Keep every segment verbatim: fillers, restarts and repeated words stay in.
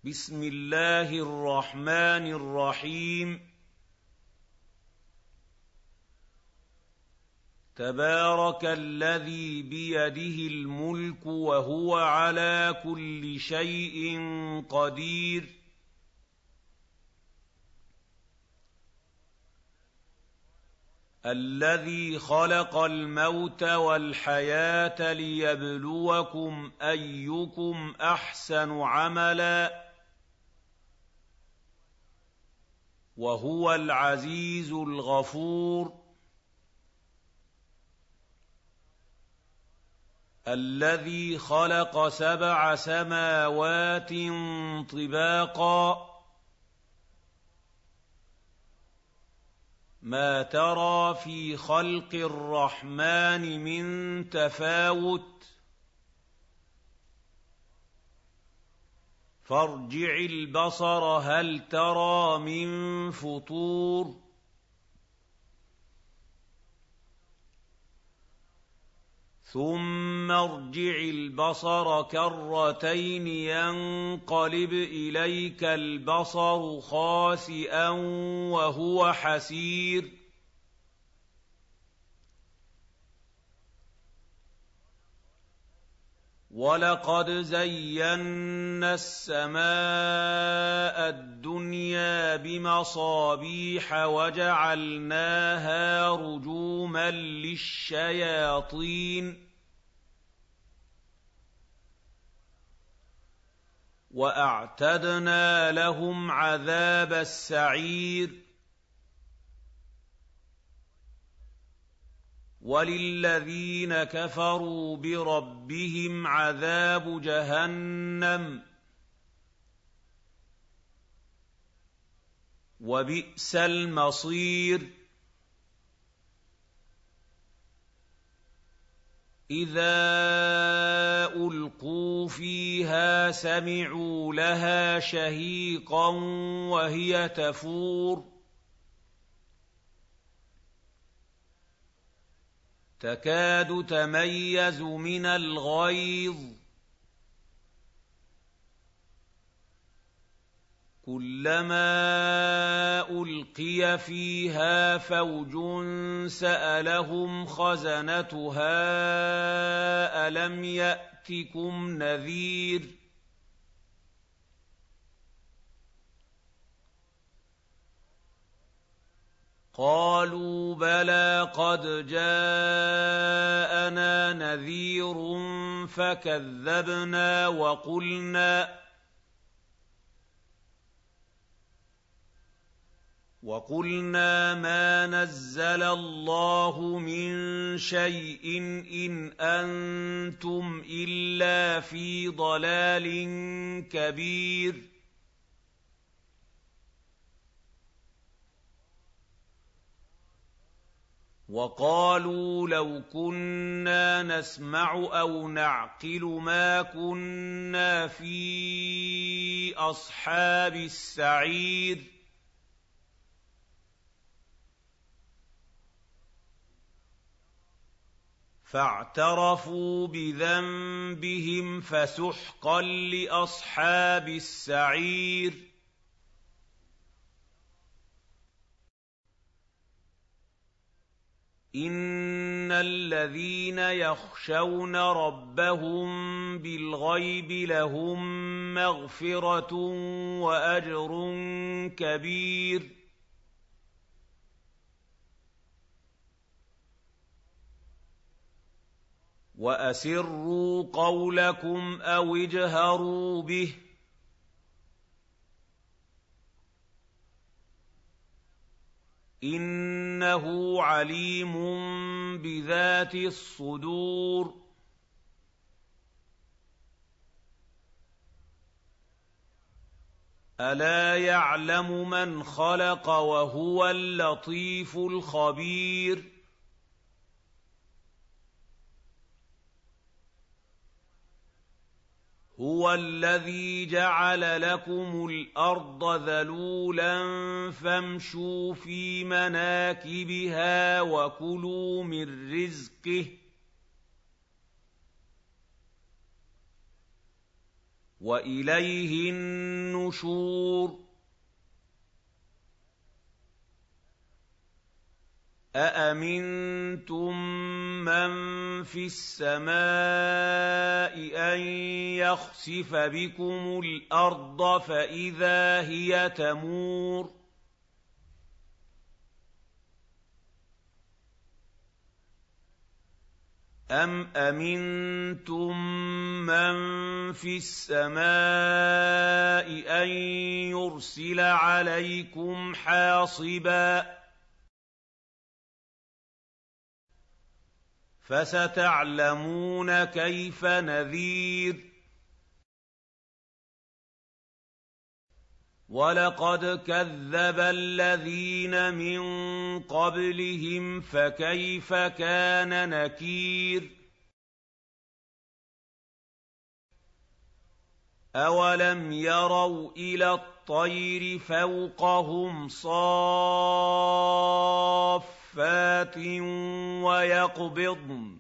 بسم الله الرحمن الرحيم تبارك الذي بيده الملك وهو على كل شيء قدير الذي خلق الموت والحياة ليبلوكم أيكم أحسن عملا وهو العزيز الغفور الذي خلق سبع سماوات طباقا ما ترى في خلق الرحمن من تفاوت فارجع البصر هل ترى من فطور ثم ارجع البصر كرتين ينقلب إليك البصر خاسئا وهو حسير وَلَقَدْ زَيَّنَّا السَّمَاءَ الدُّنْيَا بِمَصَابِيحَ وَجَعَلْنَاهَا رُجُومًا لِّلشَّيَاطِينِ وَأَعْتَدْنَا لَهُمْ عَذَابَ السَّعِيرِ وَلِلَّذِينَ كَفَرُوا بِرَبِّهِمْ عَذَابُ جَهَنَّمَ وَبِئْسَ الْمَصِيرُ إِذَا أُلْقُوا فِيهَا سَمِعُوا لَهَا شَهِيقًا وَهِيَ تَفُورُ تكاد تميز من الغيظ كلما ألقي فيها فوج سألهم خزنتها ألم يأتكم نذير قالوا بلى قد جاءنا نذير فكذبنا وقلنا وقلنا ما نزل الله من شيء إن أنتم إلا في ضلال كبير وَقَالُوا لَوْ كُنَّا نَسْمَعُ أَوْ نَعْقِلُ مَا كُنَّا فِي أَصْحَابِ السَّعِيرِ فَاعْتَرَفُوا بِذَنبِهِمْ فَسُحْقًا لِّأَصْحَابِ السَّعِيرِ إِنَّ الَّذِينَ يَخْشَوْنَ رَبَّهُم بِالْغَيْبِ لَهُم مَّغْفِرَةٌ وَأَجْرٌ كَبِيرٌ وَأَسِرُّوا قَوْلَكُمْ أَوِ اجْهَرُوا بِهِ إِنَّهُ عَلِيمٌ بِذَاتِ الصُّدُورِ أَلَا يَعْلَمُ مَنْ خَلَقَ وَهُوَ اللَّطِيفُ الْخَبِيرُ هُوَ الَّذِي جَعَلَ لَكُمُ الْأَرْضَ ذَلُولًا فَامْشُوا فِي مَنَاكِبِهَا وَكُلُوا مِن رِّزْقِهِ وَإِلَيْهِ النُّشُورُ أَأَمِنتُم مَّن فِي السَّمَاءِ أَن يَخْسِفَ بِكُمُ الْأَرْضَ فَإِذَا هِيَ تَمُورُ أَمْ أَمِنتُم مَّن فِي السَّمَاءِ أَن يُرْسِلَ عَلَيْكُمْ حَاصِبًا فَسَتَعْلَمُونَ كَيْفَ نَذِيرِ وَلَقَدْ كَذَّبَ الَّذِينَ مِن قَبْلِهِمْ فَكَيْفَ كَانَ نَكِيرِ أَوَلَمْ يَرَوْا إِلَى الطَّيْرِ فَوْقَهُمْ صَافَّاتٍ وَيَقْبِضْنَ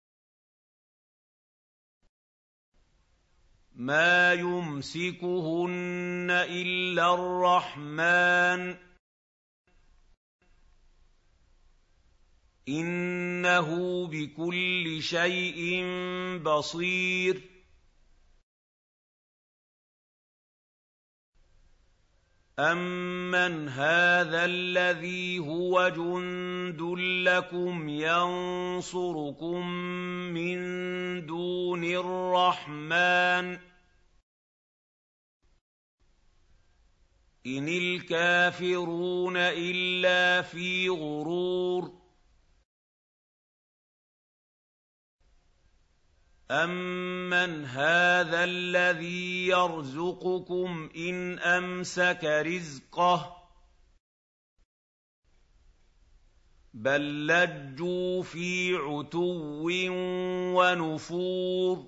مَا يُمْسِكُهُنَّ إِلَّا الرَّحْمَٰنُ ۚ إِنَّهُ بِكُلِّ شَيْءٍ بَصِيرٌ أَمَّنْ هَٰذَا الَّذِي هُوَ جُندٌ لَّكُمْ يَنصُرُكُم مِّن دُونِ الرَّحْمَٰنِ ۚ إِنِ الْكَافِرُونَ إِلَّا فِي غُرُورٍ أَمَّنْ هَٰذَا الَّذِي يَرْزُقُكُمْ إِنْ أَمْسَكَ رِزْقَهُ بَل لَّجُّوا فِي عُتُوٍّ وَنُفُورٍ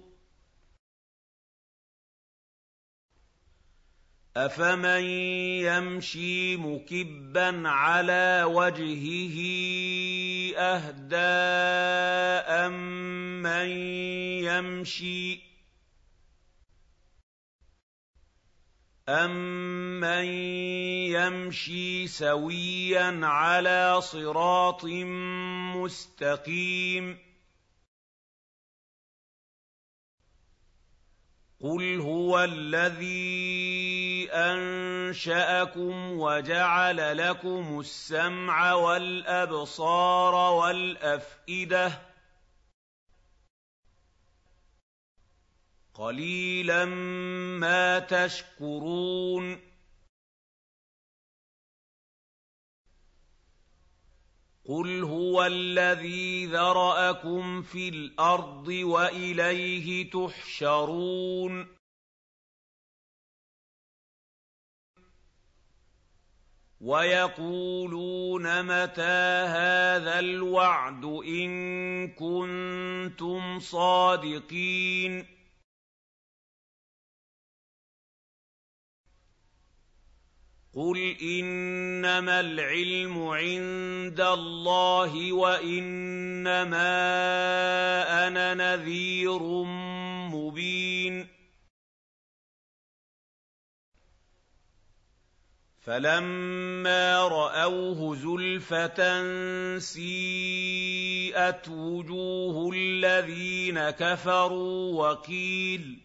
أَفَمَن يَمْشِي مُكِبًّا عَلَىٰ وَجْهِهِ أَهْدَىٰ أَمَّن يَمْشِي أَمَّن يَمْشِي سَوِيًّا عَلَىٰ صِرَاطٍ مُّسْتَقِيمٍ قُلْ هُوَ الَّذِي أَنشَأَكُمْ وَجَعَلَ لَكُمُ السَّمْعَ وَالْأَبْصَارَ وَالْأَفْئِدَةَ ۖ قَلِيلًا مَّا تَشْكُرُونَ قُلْ هُوَ الَّذِي ذَرَأَكُمْ فِي الْأَرْضِ وَإِلَيْهِ تُحْشَرُونَ وَيَقُولُونَ مَتَىٰ هَٰذَا الْوَعْدُ إِن كُنتُمْ صَادِقِينَ قُلْ إِنَّمَا الْعِلْمُ عِندَ اللَّهِ وَإِنَّمَا أَنَا نَذِيرٌ مُّبِينٌ فَلَمَّا رَأَوْهُ زُلْفَةً سِيئَتْ وُجُوهُ الَّذِينَ كَفَرُوا وَقِيلَ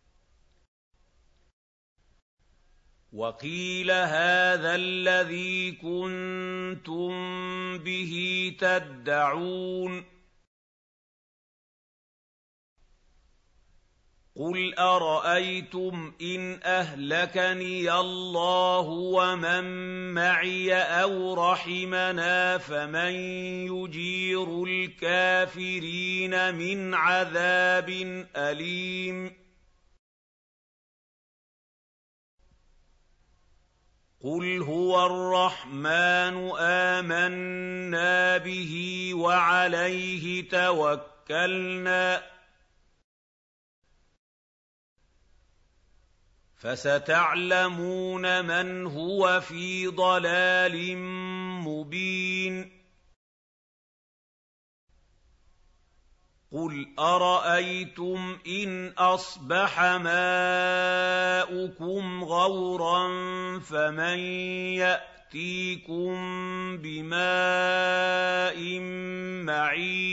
وَقِيلَ هَٰذَا الَّذِي كُنتُم بِهِ تَدَّعُونَ قُلْ أَرَأَيْتُمْ إِنْ أَهْلَكَنِيَ اللَّهُ وَمَن مَّعِيَ أَوْ رَحِمَنَا فَمَن يُجِيرُ الْكَافِرِينَ مِنْ عَذَابٍ أَلِيمٍ قُلْ هُوَ الرَّحْمَٰنُ آمَنَّا بِهِ وَعَلَيْهِ تَوَكَّلْنَا فَسَتَعْلَمُونَ مَنْ هُوَ فِي ضَلَالٍ مُّبِينٍ قُلْ أَرَأَيْتُمْ إِنْ أَصْبَحَ مَاؤُكُمْ غَوْرًا فَمَن يَأْتِيكُم بِمَاءٍ مَّعِينٍ